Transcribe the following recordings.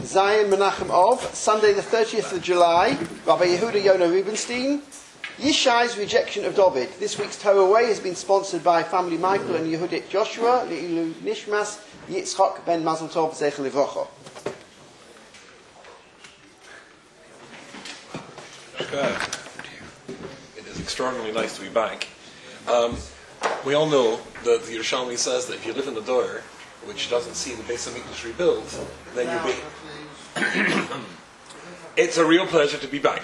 Zion Menachem Ov, Sunday the 30th of July, Rabbi Yehuda Yonah Rubinstein. Yishai's rejection of David. This week's Torah Way has been sponsored by family Michael and Yehudit Joshua, Le'ilu Nishmas, Yitzchok ben Mazel Tov Zechel Livrocha. Okay. It is extraordinarily nice to be back. We all know that the Yerushalmi says that if you live in the Dor, which doesn't see the Beis HaMikdash rebuilt, then you'll be... It's a real pleasure to be back.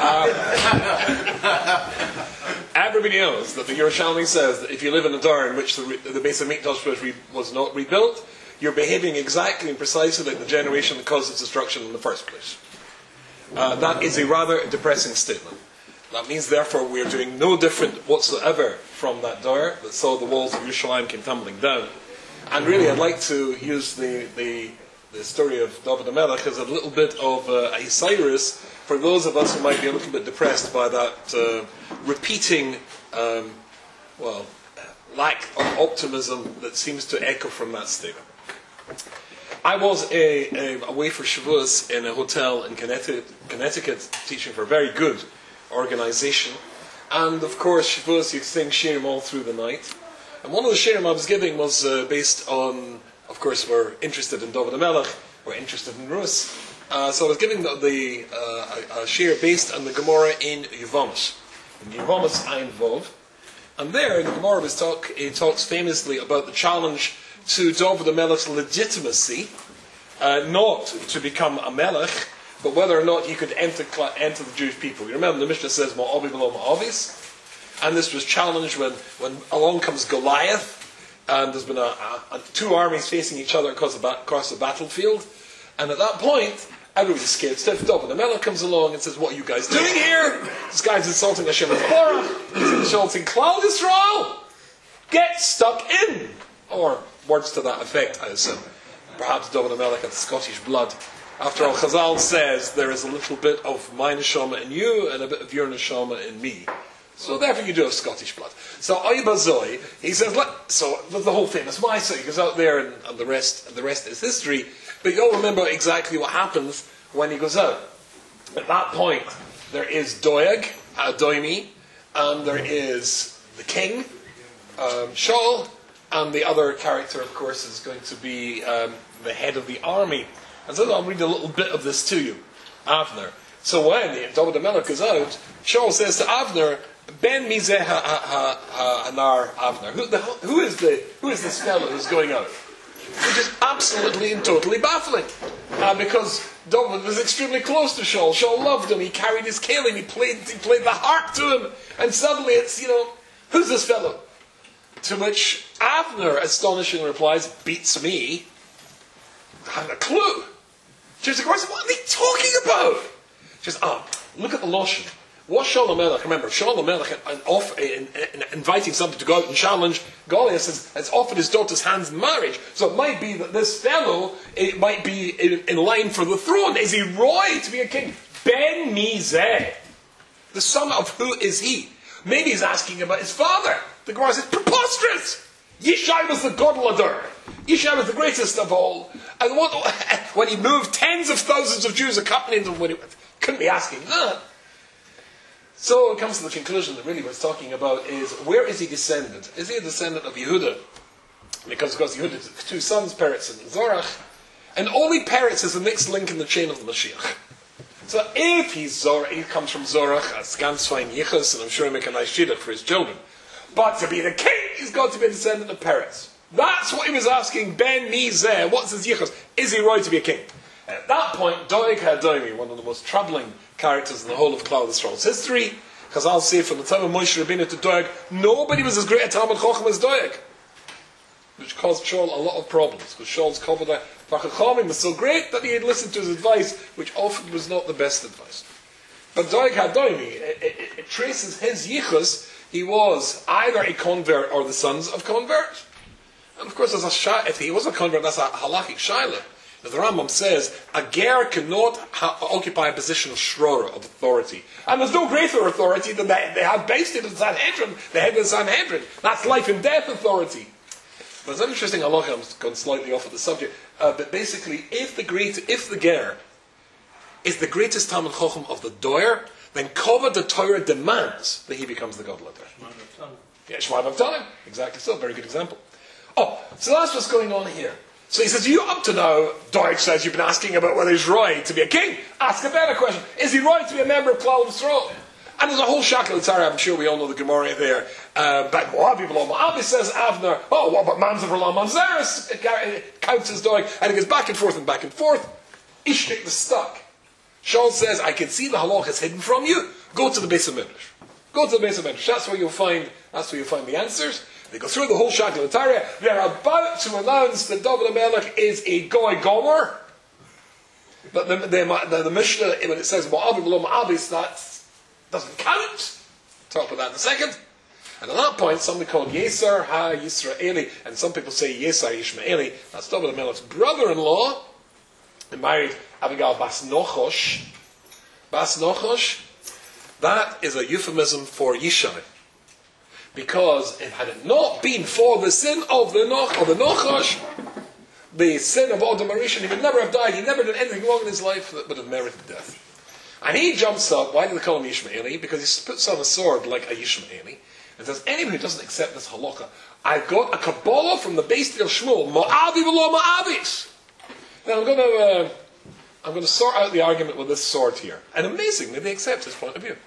Everybody knows that the Yerushalmi says that if you live in a Dor in which the Beis HaMikdash was not rebuilt, you're behaving exactly and precisely like the generation that caused its destruction in the first place. That is a rather depressing statement. That means, therefore, we are doing no different whatsoever from that Dor that saw the walls of Yerushalayim came tumbling down. And really, I'd like to use the story of David HaMelech as a little bit of a Cyrus for those of us who might be a little bit depressed by that repeating, lack of optimism that seems to echo from that statement. I was away for Shavuos in a hotel in Connecticut, teaching for a very good organization. And of course, Shavuos, you sing Shirim all through the night. And one of the Shirim I was giving was based on, of course, we're interested in David HaMelech, we're interested in Rus. So I was giving a Shir based on the Gemara in Yevamos. In Yevamos Ayin Vov. And there, in the Gemara, it talks famously about the challenge to David HaMelech's legitimacy, not to become a Melech, but whether or not he could enter the Jewish people. You remember the Mishnah says, Ma'avi below Ma'avis? And this was challenged when along comes Goliath, and there's been two armies facing each other across the battlefield. And at that point, everybody's scared stiff. David HaMelech comes along and says, what are you guys doing here? This guy's insulting Hashem Yisborach. He's insulting Klal Yisrael. Get stuck in. Or words to that effect, I assume. Perhaps David HaMelech had Scottish blood. After all, Chazal says there is a little bit of my neshama in you and a bit of your neshama in me. So therefore you do have Scottish blood. So Oibazoi, he says, so the whole famous Maisa, he goes out there and the rest is history. But you all remember exactly what happens when he goes out. At that point, there is Doeg, Doimi, and there is the king, Shaul, and the other character, of course, is going to be the head of the army. And so I'll read a little bit of this to you, Avner. So when David HaMelech goes out, Shaul says to Avner, Ben Mizeh Hanar Avner. Who is this fellow who's going out? Which is absolutely and totally baffling. Because David was extremely close to Shaul. Shaul loved him. He carried his kelim. He played the harp to him. And suddenly it's, who's this fellow? To which Avner astonishingly replies, beats me. I haven't a clue. She says, what are they talking about? She says, look at the Lashon. What Shaul HaMelech, remember, Shaul HaMelech inviting somebody to go out and challenge Goliath says, has offered his daughter's hand in marriage. So it might be that this fellow, it might be in line for the throne. Is he Roy to be a king? Ben Mizeh. The son of who is he? Maybe he's asking about his father. The Gemara says, preposterous! Yishai was the Godlador. Yishai was the greatest of all. And when he moved, tens of thousands of Jews accompanied him when he couldn't be asking that. So it comes to the conclusion that really what it's talking about is, where is he descended? Is he a descendant of Yehuda? Because, of course, Yehuda's two sons, Peretz and Zorach. And only Peretz is the next link in the chain of the Mashiach. So if he comes from Zorach, as ganz fein Yichus, and I'm sure he'll make a nice shidduch for his children. But to be the king, he's got to be a descendant of Peretz. That's what he was asking Ben Mizeh. What's his Yichus? Is he right to be a king? And at that point, Doeg HaDoimi, one of the most troubling characters in the whole of Klal Yisrael's history, because I'll say from the time of Moshe Rabbeinu to Doeg, nobody was as great a Talmud Chochem as Doeg. Which caused Shaul a lot of problems, because Shaul's Kovedah Chachamim was so great that he had listened to his advice, which often was not the best advice. But Doeg HaDoimi, it traces his Yichus. He was either a convert or the sons of converts. And of course, if he was a convert, that's a halachic shaila. The Rambam says, a ger cannot occupy a position of shrora, of authority. And there's no greater authority than they have based it in Sanhedrin, the head of the Sanhedrin. That's life and death authority. But it's an interesting halacha. I'm going slightly off of the subject. But basically, if the ger is the greatest Talmid Chacham of the doyer, then Kavod the Torah demands that he becomes the Gadol HaDor. Yeah, Shema B'Avtalim. Exactly so. Very good example. Oh, so that's what's going on here. So he says, you up to now, Deutsch says, you've been asking about whether he's right to be a king. Ask a better question. Is he right to be a member of Klal Yisrael? And there's a whole shackle of Tzara. I'm sure we all know the Gemara there. But Moabi B'Lo Moabi says Avner, oh, what about Mamzer B'Lo Mamzeres? It counts as Doig. And it goes back and forth and back and forth. Ishtik was stuck. Shaul says, I can see the halachas hidden from you. Go to the Beis HaMidrash. Go to the Beis HaMidrash. That's where you'll find the answers. They go through the whole shackle of Tzara. They're about to announce that David HaMelech is a Goy Gomer. But the Mishnah, when it says Moabi B'Lo Moabi, that doesn't count. Talk about that in a second. And at that point, somebody called Yesar Ha-Yisraeli, and some people say Yesar Yishmaeli, that's David HaMelech's brother-in-law. He married Abigail Bas Nochosh. Bas Nochosh, that is a euphemism for Yishai. Because had it not been for the sin of the Nochosh, the sin of Adam HaRishon, he would never have died. He never did anything wrong in his life that would have merited death. And he jumps up. Why do they call him Yishmaeli? Because he puts on a sword like a Yishmaeli and says, anyone who doesn't accept this halakha, I've got a Kabbalah from the Beis Del Shmuel, Mo'avi v'lo Mo'avis. Now I'm going to sort out the argument with this sword here. And amazingly, they accept his point of view.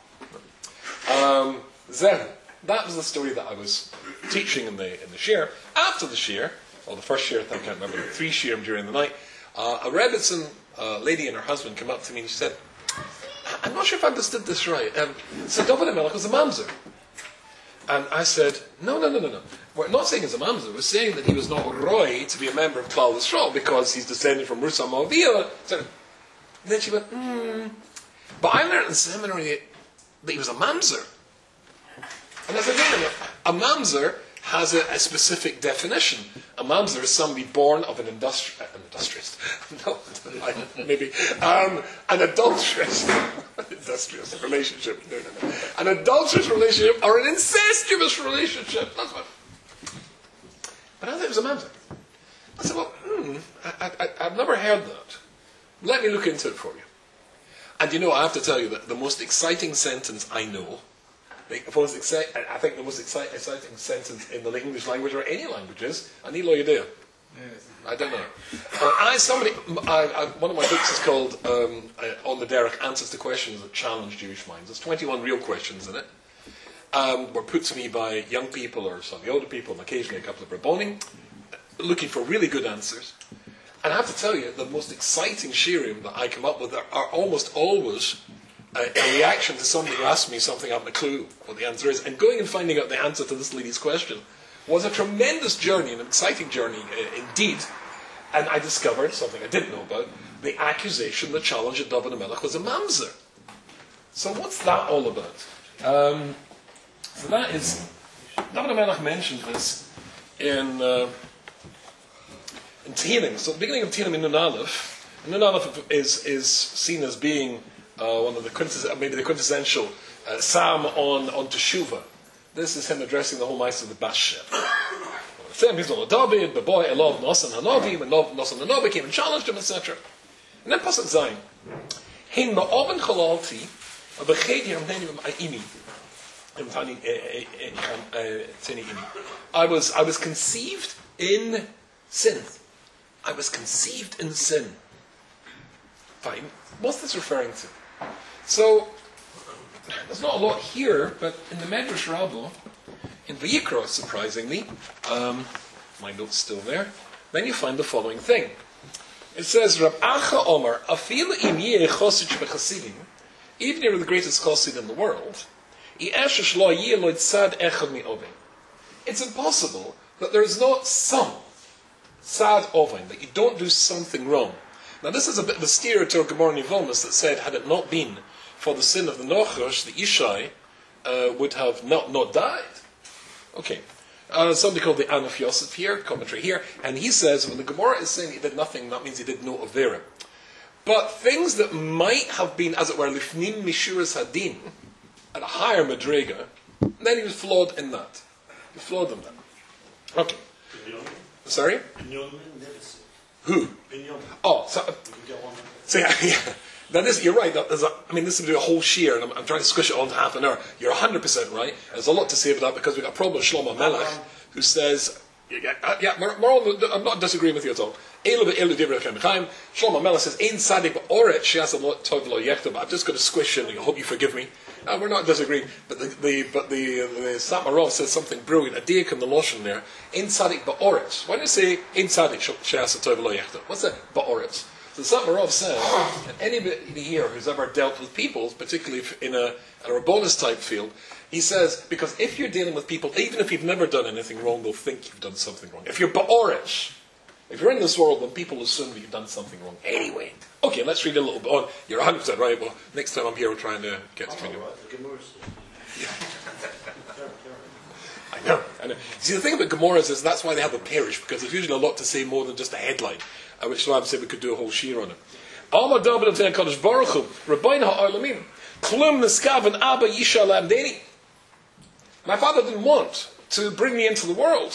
Then, that was the story that I was teaching in the shir. After the shir, or the first shir, I think I can't remember, 3 shirim during the night, a Rebbitzin lady and her husband came up to me and she said, I'm not sure if I understood this right. So David HaMelech was a mamzer. And I said, no. We're not saying he's a mamzer. We're saying that he was not roy to be a member of Klal Yisrael because he's descended from Rusa Moaviyah. And then she went, But I learned in seminary that he was a mamzer. And I said, no. A mamzer has a specific definition. A mamzer is somebody born of an industrious. No, maybe. An adulterous. Industrious relationship. No. An adulterous relationship or an incestuous relationship. That's what. But I thought it was a mamzer. I said, well, I've never heard that. Let me look into it for you. And I have to tell you that the most exciting sentence I know, I think the most exciting sentence in the English language or any language is, Ani lo yodea. Yes. I don't know. One of my books is called On the Derech, Answers to Questions That Challenge Jewish Minds. There's 21 real questions in it. Were put to me by young people or some older people, and occasionally a couple of Rabbonim, looking for really good answers. And I have to tell you, the most exciting shirim that I come up with are almost always a reaction to somebody who asks me something I haven't a clue what the answer is. And going and finding out the answer to this lady's question was a tremendous journey, an exciting journey indeed. And I discovered something I didn't know about, the accusation, the challenge that David HaMelech was a mamzer. So what's that all about? So that is, David HaMelech mentioned this in Tehillim. So the beginning of Tehillim in Nun Aleph, Nun Aleph is seen as being one of the maybe the quintessential psalm on Teshuvah. This is him addressing the whole mice of the Bas Shem. He's on David, but boy, I love Nasan Hanavi, when Nasan Hanavi came and challenged him, etc. And then Pasuk Zayin. Hein ma'oven chalalti, v'ched yirmneni v'ma'imi. I was conceived in sin. I was conceived in sin. Fine. What's this referring to? So, there's not a lot here, but in the Medrash Rabbah, in Vayikra, surprisingly, my note's still there, then you find the following thing. It says, Rab Acha Omer, Afil im yeh chosid shebechasidim, even if you're the greatest chosid in the world, it's impossible that there is not some sad oven, that you don't do something wrong. Now this is a bit of a steer to Gemara Nivomas that said, had it not been for the sin of the Nochosh, the Ishai would have not died. Okay. Somebody called the Anaf Yosef here, commentary here, and he says when the Gemara is saying he did nothing, that means he did no Avera. But things that might have been, as it were, Lifnim Mishuras Hadin, at a higher Madrega, then he was flawed in that. He was flawed in that. Okay. Sorry? Binyamin Nevis. Who? Binyamin. Oh, so, You can get one. so yeah. That is, you're right. This would be a whole shear, and I'm trying to squish it on to half an hour. You're 100% right. There's a lot to say about that because we've got a problem with Shlomo Melech, who says, I'm not disagreeing with you at all. Shlomo Melech says, "Ein sadik ba'oret she'as tov lo yechtav." I'm just going to squish it, and I hope you forgive me. We're not disagreeing, but the Satmarov says something brilliant. A diak in the Lashon there. Ein sadik ba'oret. Why do you say ein sadik she'as tov lo yechtav? What's that ba'oret? So the Satmarov says, and anybody here who's ever dealt with people, particularly in a Rabbonis type field, he says, because if you're dealing with people, even if you've never done anything wrong, they'll think you've done something wrong. If you're ba'orish, if you're in this world, then people assume that you've done something wrong anyway. Okay, let's read a little bit on. You're 100% right. Well, next time I'm here, we're trying to get to you. I know. See, the thing about Gemara's is that's why they have a parish, because there's usually a lot to say more than just a headline, which is why I'm saying we could do a whole shear on it. Alma David and Ten Kaddish Baruch Hu, Rabbeinu Ha'olamim, Klum Niskav and Abba Yisha Lamdeni. My father didn't want to bring me into the world.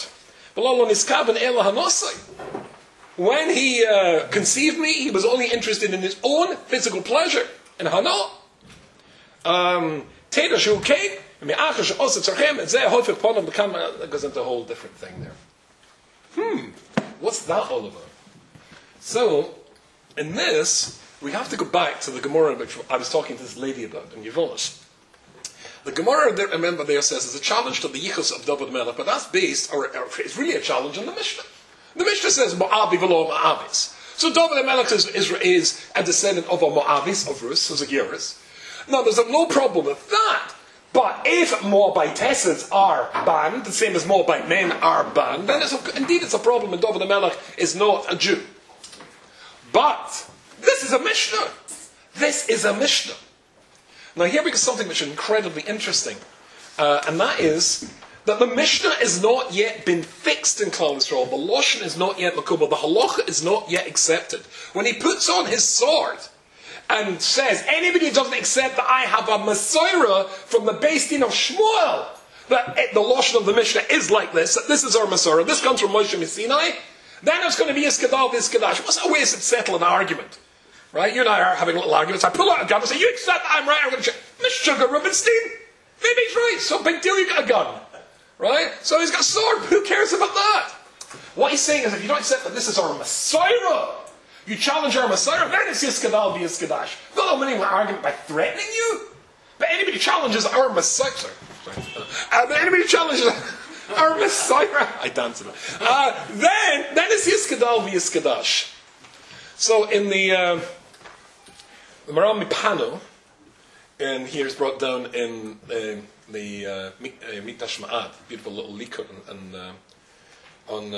When he conceived me, he was only interested in his own physical pleasure. And Hana. That goes into a whole different thing there. What's that all about? So, in this, we have to go back to the Gemara which I was talking to this lady about in Yevonus. The Gemara, remember, there says it's a challenge to the Yichus of David Melech, but that's based, or it's really a challenge on the Mishnah. The Mishnah says Mo'abi v'lo Mo'abis. So David Melech is a descendant of a Mo'abis, of Rus, who's a Geras. Now, there's no problem with that. But if Moabitesses are banned, the same as Moabite men are banned, then indeed it's a problem, and David Melech is not a Jew. But this is a Mishnah. This is a Mishnah. Now here we get something which is incredibly interesting, and that is that the Mishnah has not yet been fixed in Klal Yisrael. The Lashon is not yet Makubal. The Halacha is not yet accepted. When he puts on his sword and says, anybody who doesn't accept that I have a Messiah from the Beis Din of Shmuel, that the Lashon of the Mishnah is like this, that this is our Messiah, this comes from Moshe Sinai, then it's going to be Iskadal v'Iskadash. What's a way to settle an argument? Right? You and I are having a little argument. So I pull out a gun and say, you accept that I'm right, I'm going to check. Mr. Sugar Rubinstein, maybe he's right. So big deal, you got a gun. Right? So he's got a sword. Who cares about that? What he's saying is, if you don't accept that this is our Messiah, you challenge our Messiah, then it's Yiskadal v'Yiskadash. Not winning an argument by threatening you. But anybody who challenges our Messiah, but anybody who challenges our Messiah, I dance it. Then it's Yiskadal v'Yiskadash. So in the Maram Mipano, and here is brought down in the Mikdash Ma'ad, beautiful little likud on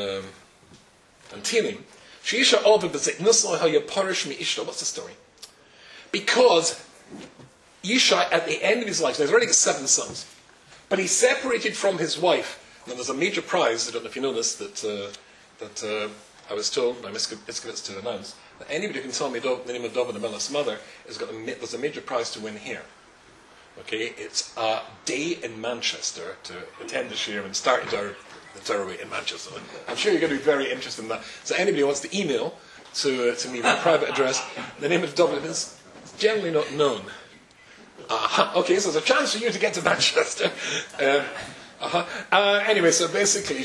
Tilim. Sheisha Ovid b'zek nusla hayaparish mi ishta. What's the story? Because Yishai, at the end of his life, so he's already got 7 sons, but he's separated from his wife. And there's a major prize, I don't know if you know this, that I was told by Miskevitz to announce, that anybody who can tell me the name of David Melech's mother there's a major prize to win here. Okay, it's a day in Manchester to attend the shir and start the Torah in Manchester. I'm sure you're going to be very interested in that. So anybody who wants to email to me my private address, the name of David is generally not known. Okay, so there's a chance for you to get to Manchester. Anyway, so basically,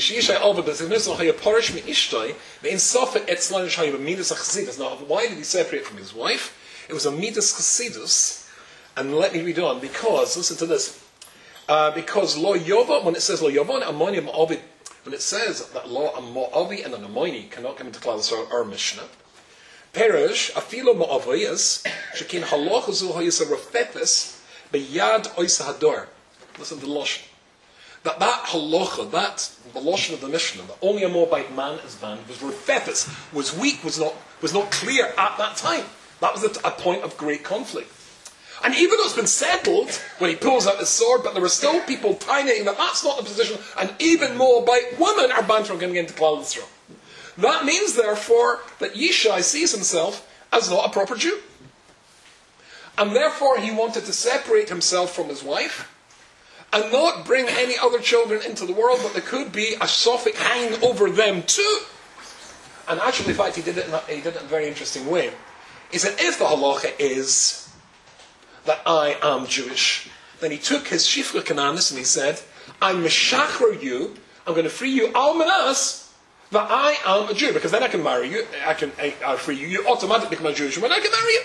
now, why did he separate from his wife? It was a midas chassidus, and let me read on, because, listen to this, because lo yova, when it says lo yova, amoni ma'avi, when it says that lo ma'avi and an amoni cannot come into Klal Yisrael, our Mishnah, perish, afilo ma'aviyas, shekin halacha zu hayisa rafetis, beyad oisa hador. Listen to the Lashon. That halacha, the Lashon of the Mishnah, that only a Moabite man is banned, was rafetis, was weak, was not clear at that time. That was a point of great conflict. And even though it's been settled when he pulls out his sword, but there were still people tiny that that's not the position, and even Moabite women are banned from getting into Klal Yisrael. That means, therefore, that Yishai sees himself as not a proper Jew. And therefore he wanted to separate himself from his wife, and not bring any other children into the world, but there could be a sophic hanging over them too. And actually, in fact, he did it in a very interesting way. He said, if the halacha is that I am Jewish, then he took his shifra kananis and he said, I'm meshachar you, I'm going to free you almanas, that I am a Jew, because then I can marry you, I'll free you, you automatically become a Jewish woman, I can marry you.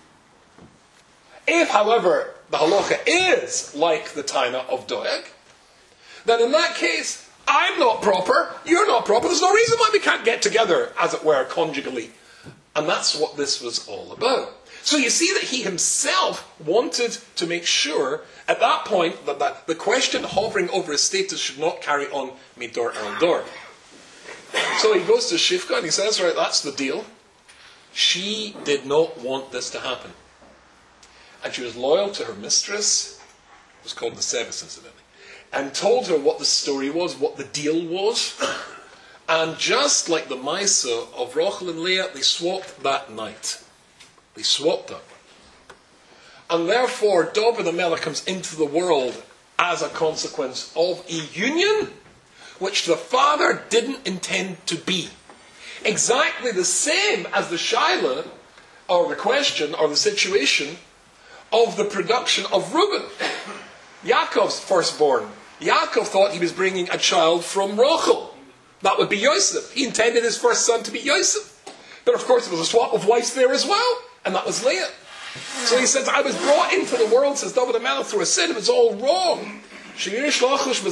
If, however, the halacha is like the taina of Doeg, then in that case, I'm not proper, you're not proper, there's no reason why we can't get together, as it were, conjugally. And that's what this was all about. So you see that he himself wanted to make sure, at that point, that the question hovering over his status should not carry on midor el dor. So he goes to Shifka and he says, right, that's the deal. She did not want this to happen. And she was loyal to her mistress, it was called the Sebis, incidentally, and told her what the story was, what the deal was. And just like the Maisa of Rachel and Leah, they swapped that night. They swapped up. And therefore, David HaMelech comes into the world as a consequence of a union which the father didn't intend to be. Exactly the same as the Shaila, or the question, or the situation of the production of Reuben, Yaakov's firstborn. Yaakov thought he was bringing a child from Rachel. That would be Yosef. He intended his first son to be Yosef. But of course there was a swap of wives there as well. And that was Leah. So he says, I was brought into the world, says David HaMelech, through a sin. It was all wrong. He says.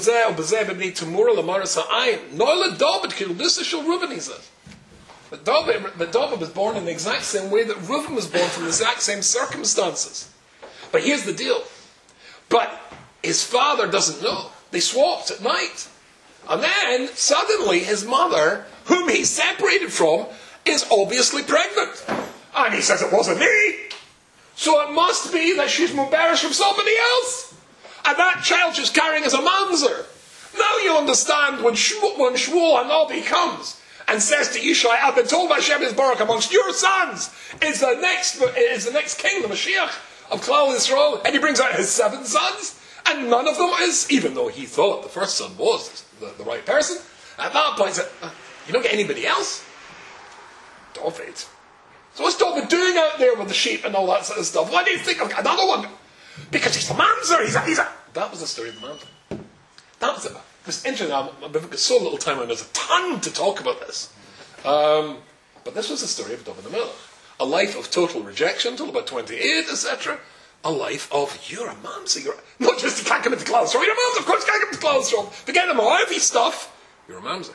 But David was born in the exact same way that Reuben was born, from the exact same circumstances. But here's the deal. But his father doesn't know. They swapped at night. And then, suddenly, his mother, whom he separated from, is obviously pregnant. And he says, it wasn't me. So it must be that she's mubarish from somebody else. And that child she's carrying is a mamzer. Now you understand when Shmuel Hanavi comes and says to Yishai, I've been told by Hashem Yisbarach, amongst your sons is the next king, the Mashiach of Klal Yisrael, and he brings out his 7 sons, and none of them is, even though he thought the first son was the right person, at that point he said, you don't get anybody else? David. So what's David doing out there with the sheep and all that sort of stuff? Why do you think of another one? Because he's a mamzer. That was the story of the mamzer. That was it. It was interesting. We've got so little time and there's a ton to talk about this. But this was the story of David HaMelech. A life of total rejection until about 28, etc. A life of, you're a mamzer. Not just you can't come into Klal Yisrael. You're a mamzer. Of course you can't come into Klal Yisrael. Forget the Moavi stuff. You're a mamzer.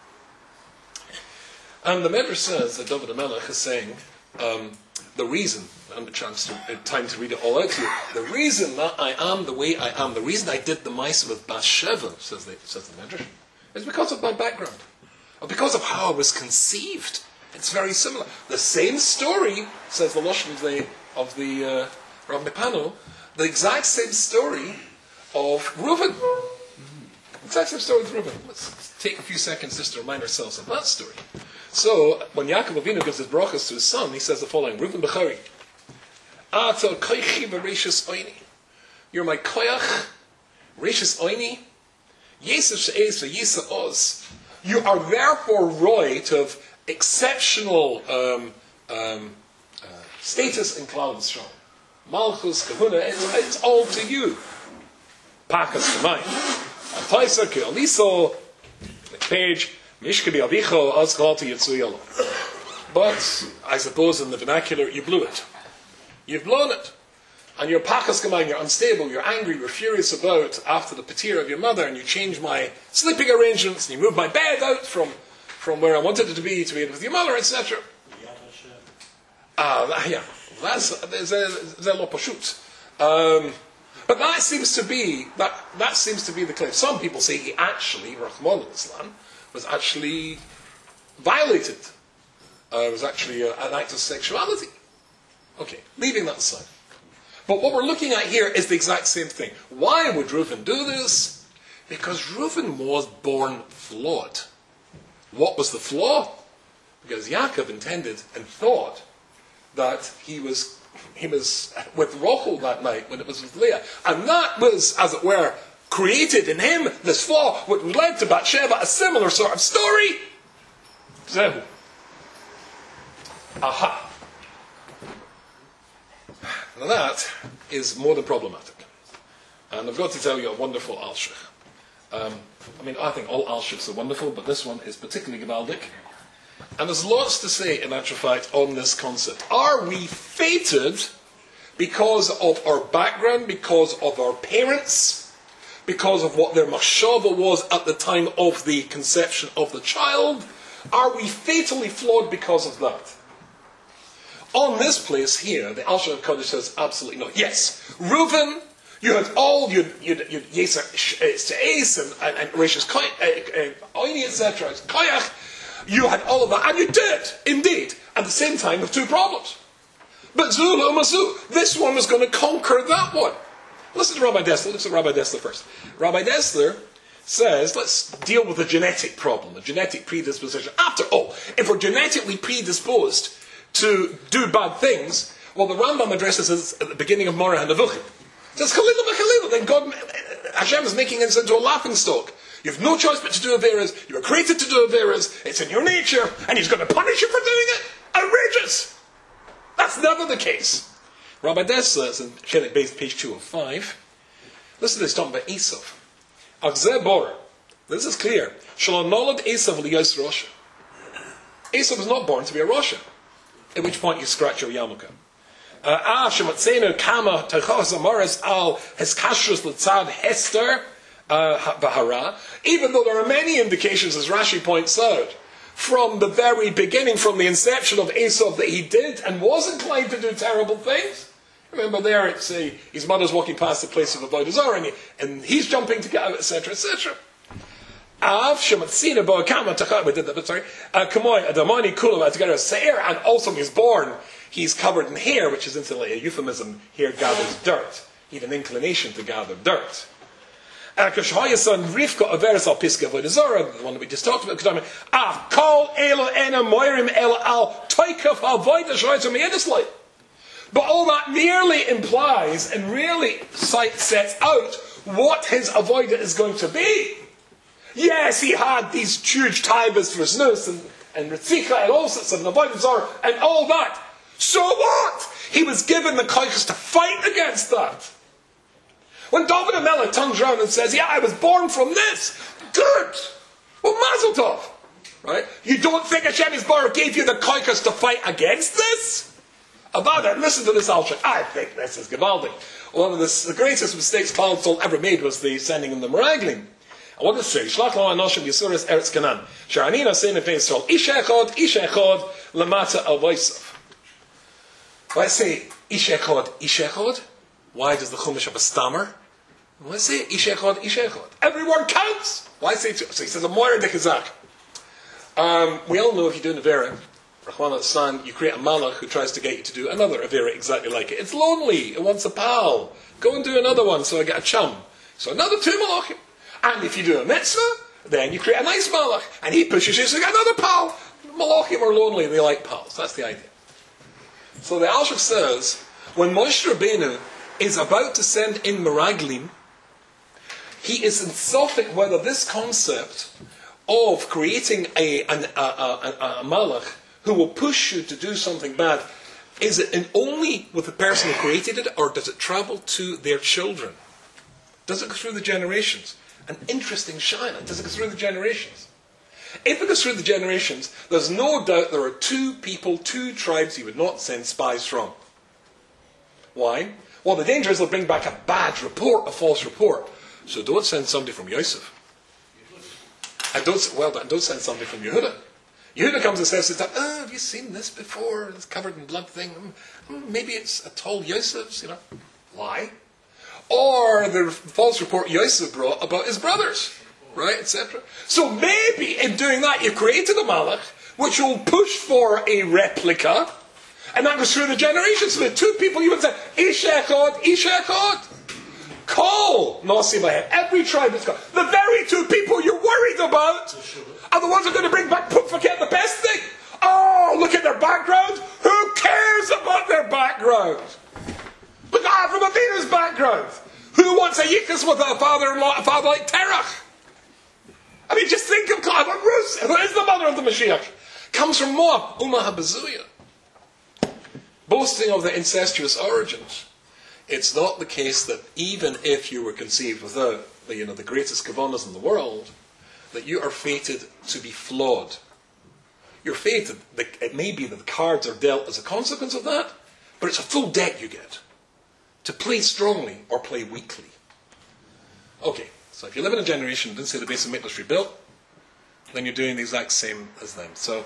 And the Medrash says that David HaMelech is saying, the reason, and time to read it all out to you, the reason that I am the way I am, the reason I did the Maisa with Bathsheba, says the Medrash, is because of my background. Or because of how I was conceived. It's very similar. The same story, says the Lashon of the Rav Nepano, the exact same story of Reuben. Exact same story with Reuben. Let's take a few seconds just to remind ourselves of that story. So, when Yaakov Avinu gives his brachas to his son, he says the following, Reuben Bechari, Ata koichi v'reishis oini. You're my koyach, reishis oini, yesef she'ez v'yisa oz. You are therefore roy to have exceptional status in Klal Yisrael. Malchus, Kahuna, it's all to you. Pakas to mine. Ataisa ke'aliso, next page, Mishkabi avicho azkalti yitzuyalo. But, I suppose in the vernacular, you blew it. You've blown it. And you're pakas gamayim, you're unstable, you're angry, you're furious about after the patir of your mother, and you change my sleeping arrangements, and you move my bed out from where I wanted it to be with your mother, etc. Yeah, that's a lot of shoots. But that seems to be the claim. Some people say he actually, Rahman al-Islam, was actually violated. It was actually an act of sexuality. Okay, leaving that aside. But what we're looking at here is the exact same thing. Why would Reuven do this? Because Reuven was born flawed. What was the flaw? Because Yaakov intended and thought that he was with Rachel that night when it was with Leah. And that was, as it were, created in him this flaw, which led to Bathsheba, a similar sort of story. Zehu. Aha. Now that is more than problematic. And I've got to tell you a wonderful Alshich. I think all Alshichs are wonderful, but this one is particularly gewaldic. And there's lots to say, in actual fact, on this concept. Are we fated because of our background, because of our parents, because of what their mashava was at the time of the conception of the child? Are we fatally flawed because of that? On this place here, the Al Shem Kodesh says absolutely no. Yes, Reuven, you had all, you'd Yeser Se'es and Rishis Oini, etc., Koyach, you had all of that, and you did, indeed, at the same time with two problems. But Zula Mazu, this one was going to conquer that one. Listen to Rabbi Dessler. Let's look at Rabbi Dessler first. Rabbi Dessler says, let's deal with the genetic problem, the genetic predisposition. After all, if we're genetically predisposed to do bad things, well, the Rambam addresses this at the beginning of Moreh HaNevuchim. It says, Chalila B'Chalila, then God, Hashem is making us into a laughing stock. You have no choice but to do Averas. You were created to do Averas. It's in your nature, and He's going to punish you for doing it. Outrageous! That's never the case. Rabbi Dessler says in Chelik Beis, page 205, listen to this, talking about Esav. Agzeh Bor, this is clear. Shalom nolad Esav liyos Rosha. Esav was not born to be a Rosha. At which point you scratch your yarmulke. Shematzenu kama tachos amaris al heskashrus l'tzad hester bahara. Even though there are many indications, as Rashi points out, from the very beginning, from the inception of Esav, that he did and was inclined to do terrible things. Remember there, it's his mother's walking past the place of Avodah Zarah, and he's jumping to get out, etc., etc. And also he's born, he's covered in hair, which is incidentally a euphemism, hair gathers dirt. He had an inclination to gather dirt. The one that we just talked about, but all that merely implies and really sets out what his avodah is going to be. Yes, he had these huge taibas for Znus and Ritzika and all sorts of avodah zarah and all that. So what? He was given the koiches to fight against that. When David HaMelech turns around and says, yeah, I was born from this. Good. Well, Mazel Tov. Right? You don't think Hashem Yisbarach gave you the koiches to fight against this? About it, listen to this Alshich. I think this is Givaldi. One of the greatest mistakes Klal Yisrael ever made was the sending in the Meraglim. I want to say, Shlach lo anoshim Yisuris Eretz Canaan. Sha'anina sein Bnei Yisrael. Ish echad, lamata al vaisav. Why say ish echad? Why does the Chumash have a stammer? Why say ish echad? Every word counts. Why say two? So he says a moira de kazak. We all know if you do an avera, Rahman al-San, you create a malach who tries to get you to do another avera exactly like it. It's lonely. It wants a pal. Go and do another one so I get a chum. So another two malachim. And if you do a mitzvah, then you create a nice malach. And he pushes you so you get another pal. Malachim are lonely. They like pals. That's the idea. So the Alshich says, when Moshe Rabbeinu is about to send in Meraglim, he is in Sophic whether this concept of creating a malach who will push you to do something bad, is it only with the person who created it, or does it travel to their children? Does it go through the generations? An interesting shaila. Does it go through the generations? If it goes through the generations, there's no doubt there are two people, two tribes he would not send spies from. Why? Well, the danger is they'll bring back a bad report, a false report. So don't send somebody from Yosef. And don't send somebody from Yehuda. Yehuda comes and says to them, have you seen this before? It's covered in blood thing. Maybe it's a tall Yosef's, Why? Or the false report Yosef brought about his brothers, right, etc. So maybe in doing that you've created a malach which will push for a replica, and that goes through the generations. So the two people you would say, Ish echad, call Nasi Bahem. Every tribe is called. The very two people you're worried about are the ones who are going to bring back, forget the best thing. Oh, look at their background. Who cares about their background? Look at Avram Avinu's background. Who wants a yikus with a father-in-law, a father like Terach? I mean, just think of God. Ruth, who is the mother of the Mashiach, comes from Moab, Ummah HaBazuya. Boasting of the incestuous origins. It's not the case that even if you were conceived without the greatest kavanas in the world, that you are fated to be flawed. You're fated, it may be that the cards are dealt as a consequence of that, but it's a full deck you get. To play strongly or play weakly. Okay, so if you live in a generation that didn't say the base of Mikdash rebuilt, then you're doing the exact same as them. So,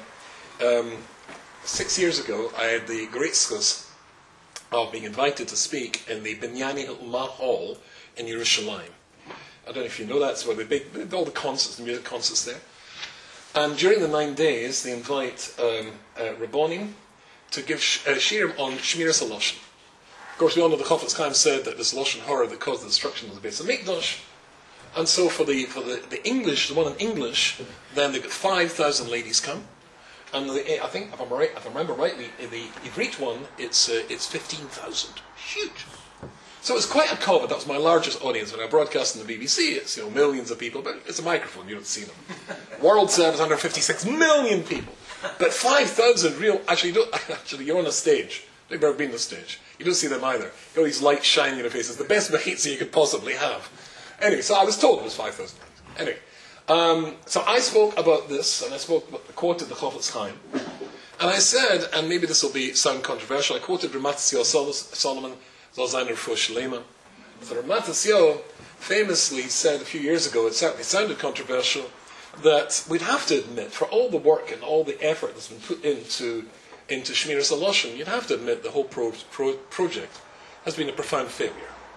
6 years ago, I had the great schus of being invited to speak in the Binyani Ummah Hall in Yerushalayim. I don't know if you know that, it's where they did all the concerts, the music concerts there. And during the 9 days, they invite Rabbonim to give shirim on Shmiras HaLashon. Of course, we all know the Chofetz Chaim said that it's Lashon Hara that caused the destruction of the Beis HaMikdash. And so for the English, the one in English, then they've got 5,000 ladies come. And I think, if I remember rightly, the Ivrit one, it's 15,000. Huge. So it's quite a covet. That was my largest audience. When I broadcast on the BBC, it's millions of people, but it's a microphone, you don't see them. World service, 156 million people. But 5,000 real, actually, you're on a stage. They've never been on a stage. You don't see them either. You got these lights shining in their faces. The best mechitza you could possibly have. Anyway, so I was told it was 5,000. Anyway, so I spoke about this, and I quoted the Chofetz Chaim. And I said, and maybe this will sound controversial, I quoted Ramat Solomon, Zalzainer Fush Lema. So Ramat famously said a few years ago, it certainly sounded controversial, that we'd have to admit, for all the work and all the effort that's been put into Shmiras HaLashon, you'd have to admit the whole project has been a profound failure.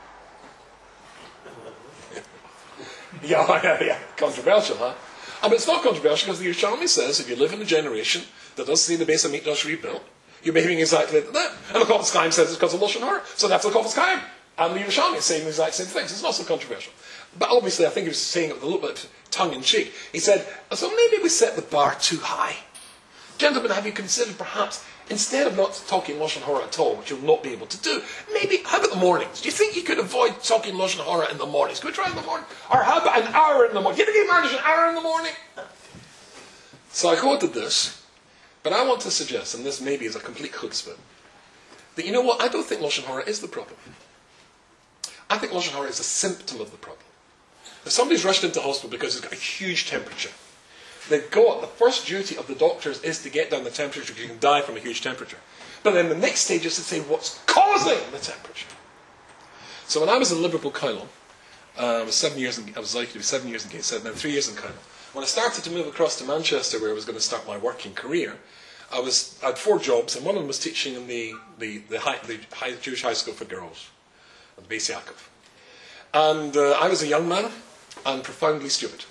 Yeah. Controversial, huh? But it's not controversial because the Yerushalmi says if you live in a generation that doesn't see the Beis HaMikdash rebuilt, you're behaving exactly like that. And the Chofetz Chaim says it's because of Lashon Hara. So that's the Chofetz Chaim. And the Yerushalmi is saying the exact same things. It's not so controversial. But obviously I think he was saying it with a little bit tongue-in-cheek. He said, so maybe we set the bar too high. Gentlemen, have you considered perhaps, instead of not talking Lashon Hara at all, which you'll not be able to do, maybe, how about the mornings? Do you think you could avoid talking Lashon Hara in the mornings? Could we try in the morning? Or how about an hour in the morning? Do you think you manage an hour in the morning? So I quoted this, but I want to suggest, and this maybe is a complete chutzpah, that you know what, I don't think Lashon Hara is the problem. I think Lashon Hara is a symptom of the problem. If somebody's rushed into hospital because he's got a huge temperature, the first duty of the doctors is to get down the temperature because you can die from a huge temperature. But then the next stage is to say what's causing the temperature. So when I was in Liverpool Colonel, I was likely to be 7 years in Case, then 3 years in Colonel. When I started to move across to Manchester, where I was going to start my working career, I had 4 jobs, and one of them was teaching in the Jewish high school for girls, at Beis Yaakov. And I was a young man and profoundly stupid.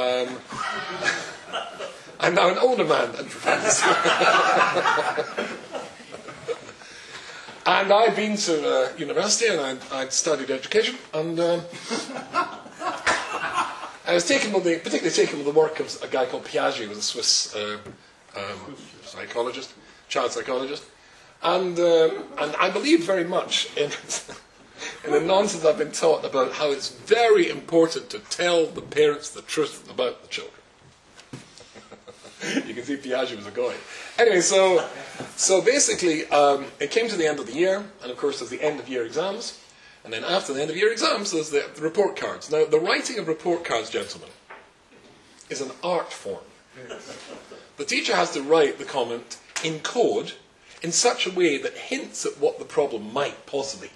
I'm now an older man and profoundly stupid. And I'd been to university and I'd studied education, and I was particularly taken with the work of a guy called Piaget, who was a Swiss psychologist, child psychologist, and I believe very much in the nonsense I've been taught about how it's very important to tell the parents the truth about the children. You can see Piaget was a guy. Anyway, so basically, it came to the end of the year, and of course there's the end of year exams, and then after the end of year exams there's the report cards. Now, the writing of report cards, gentlemen, is an art form. The teacher has to write the comment in code in such a way that hints at what the problem might possibly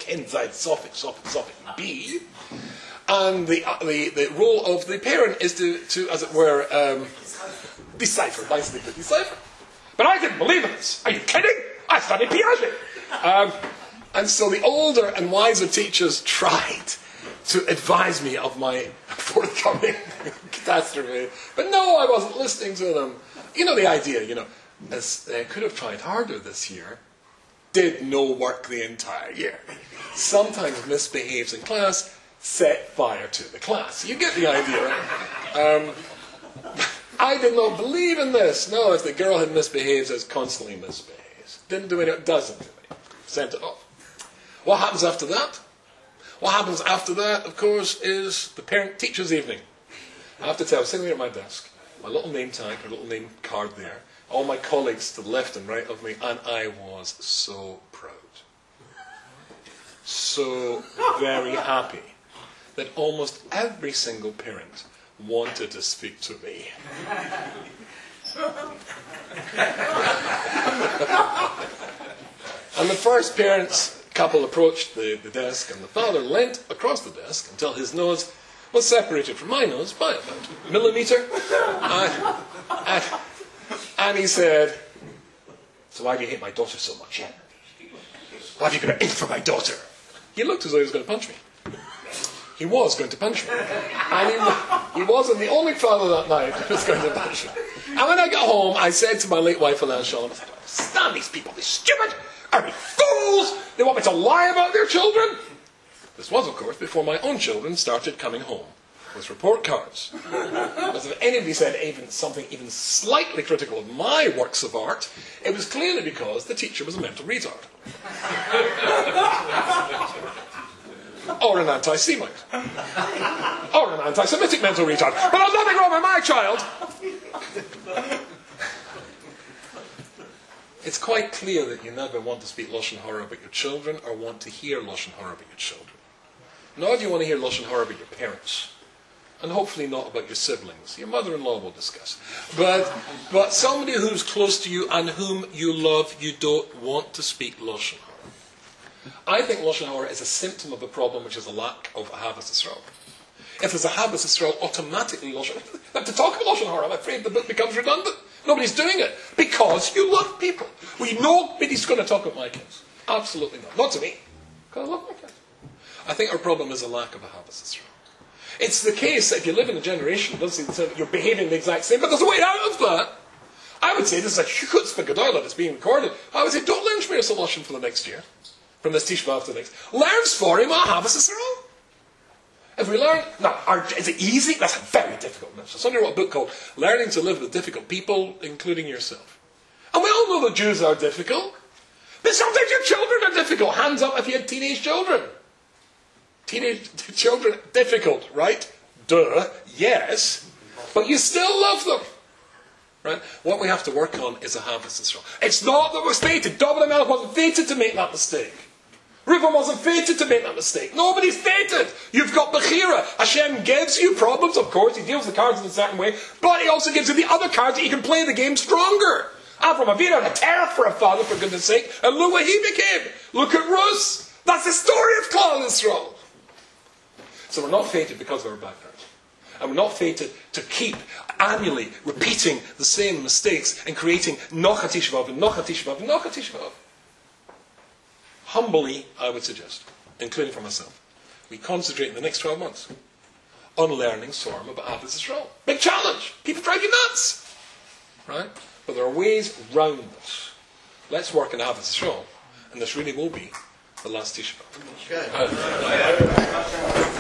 be, and the role of the parent is to as it were, decipher. But I didn't believe in this. Are you kidding? I studied Piaget. And so the older and wiser teachers tried to advise me of my forthcoming catastrophe. But no, I wasn't listening to them. You know the idea, I could have tried harder this year, did no work the entire year. Sometimes misbehaves in class, set fire to the class. You get the idea, right? I did not believe in this. No, if the girl had misbehaved, as constantly misbehaves. Didn't do it, doesn't do it. Sent it off. What happens after that? What happens after that, of course, is the parent-teacher's evening. I have to tell you, I was sitting there at my desk, my little name tag, my little name card there, all my colleagues to the left and right of me, and I was so proud. So very happy that almost every single parent wanted to speak to me. And the first parents couple approached the desk, and the father leant across the desk until his nose was separated from my nose by about a millimetre. And he said, "So why do you hate my daughter so much? Why have you got an ink for my daughter?" He looked as though he was going to punch me. He was going to punch me. And he wasn't the only father that night who was going to punch me. And when I got home, I said to my late wife, Elaine Shalom, I said, "I don't understand these people. They're stupid. Are they fools? They want me to lie about their children?" This was, of course, before my own children started coming home with report cards. Because if anybody said something even slightly critical of my works of art, it was clearly because the teacher was a mental retard. Or an anti-Semite. Or an anti-Semitic mental retard. But there's nothing wrong with my child! It's quite clear that you never want to speak Lashon Hara about your children or want to hear Lashon Hara about your children. Nor do you want to hear Lashon Hara about your parents. And hopefully not about your siblings. Your mother-in-law will discuss. But somebody who's close to you and whom you love, you don't want to speak Lashon Hara. I think Lashon Hara is a symptom of a problem, which is a lack of Ahavas Yisrael. If there's Ahavas Yisrael, automatically Lashon Hara. To talk about Lashon Hara, I'm afraid the book becomes redundant. Nobody's doing it. Because you love people. Well, nobody's going to talk about my kids. Absolutely not. Not to me. Because I love my kids. I think our problem is a lack of Ahavas Yisrael. It's the case that if you live in a generation that doesn't seem you're behaving the exact same, but there's a way out of that. I would say this is a chutzpah gedolah that's being recorded. I would say, don't learn Shmir Solution for the next year. From this Tisha B'Av to the next. Learn Sforim Ahavas Yisrael. If we learn, now, is it easy? That's very difficult. So somebody wrote a book called Learning to Live with Difficult People, Including Yourself. And we all know that Jews are difficult. But sometimes your children are difficult. Hands up if you had teenage children. Teenage children, difficult, right? Duh, yes. But you still love them. Right? What we have to work on is Ahavas Yisrael. It's not that we're fated. David HaMelech wasn't fated to make that mistake. Reuben wasn't fated to make that mistake. Nobody's fated. You've got Bechira. Hashem gives you problems, of course. He deals the cards in a certain way. But he also gives you the other cards that you can play the game stronger. Avram Avinu had a terror for a father, for goodness sake. And look what he became. Look at Rus. That's the story of Klal Yisrael. So we're not fated because of our background. And we're not fated to keep annually repeating the same mistakes and creating Nocha Tisha B'Av and Nocha Tisha B'Av and Nocha Tisha B'Av. Humbly, I would suggest, including for myself, we concentrate in the next 12 months on learning Sorim about Ahavas Yisrael. Big challenge. People drive you nuts. Right? But there are ways round this. Let's work on Ahavas Yisrael. And this really will be the last Tisha B'Av. Okay.